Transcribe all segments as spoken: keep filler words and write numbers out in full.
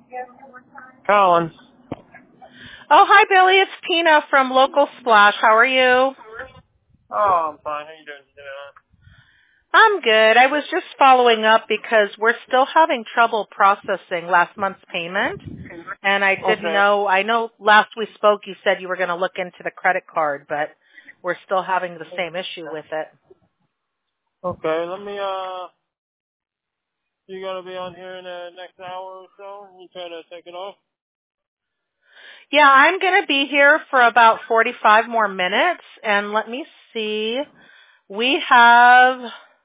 Collins. Oh, hi, Billy. It's Tina from Local Splash. How are you? Oh, I'm fine. How you doing today? I'm good. I was just following up because we're still having trouble processing last month's payment. And I didn't Okay. know, I know last we spoke you said you were going to look into the credit card, but we're still having the same issue with it. Okay, let me, uh, you gotta be on here in the next hour or so? You try to take it off? Yeah, I'm going to be here for about forty-five more minutes. And let me see. We have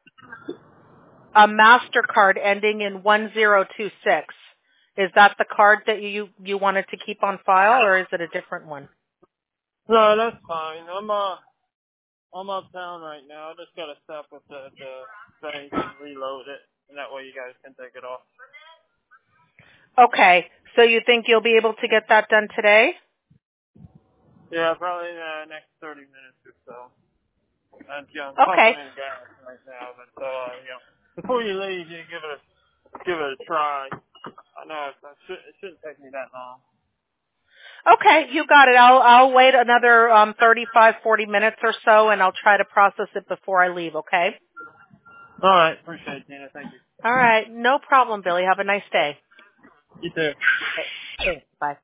a MasterCard ending in one zero two six. Is that the card that you you wanted to keep on file, or is it a different one? No, that's fine. I'm, uh, I'm uptown right now. I just gotta stop with the, the bank and reload it. And that way you guys can take it off. Okay, so you think you'll be able to get that done today? Yeah, probably in the next thirty minutes or so. And, you know, I'm pumping Okay, in gas right now, but, uh, you know, before you leave, you give it a, give it a try. I know it, it, should, it shouldn't take me that long. okay, you got it. I'll I'll wait another um thirty-five, forty minutes or so, and I'll try to process it before I leave. Okay. All right. Appreciate it, Tina. Thank you. All right, no problem, Billy. Have a nice day. You too. Okay, thanks. Bye.